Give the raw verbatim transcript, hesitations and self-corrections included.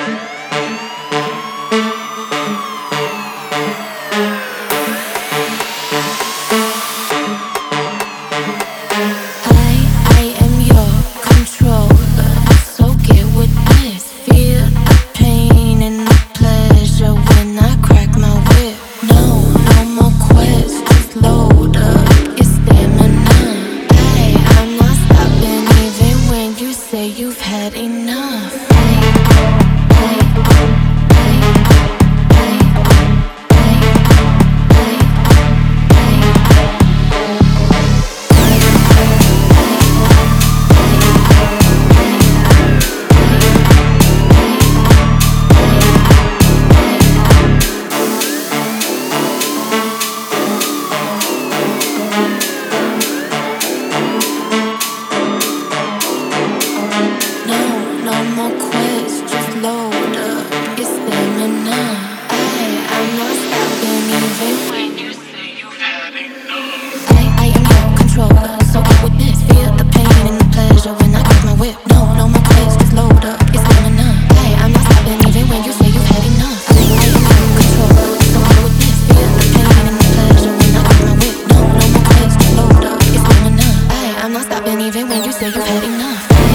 You've had enough. No more quits, just load up. It's stamina. I, I'm not stopping even when you say you've had enough. I, I am your controller, so get with this. Feel the pain and the pleasure when I crack my whip. No, no more quits, just load up. It's stamina. I, I'm not stopping even when you say you've had enough. I, I am your controller, so get with this. Feel the pain and the pleasure when I crack my whip. No, no more quits, just load up. It's stamina. I, I'm not stopping even when you say you've had enough.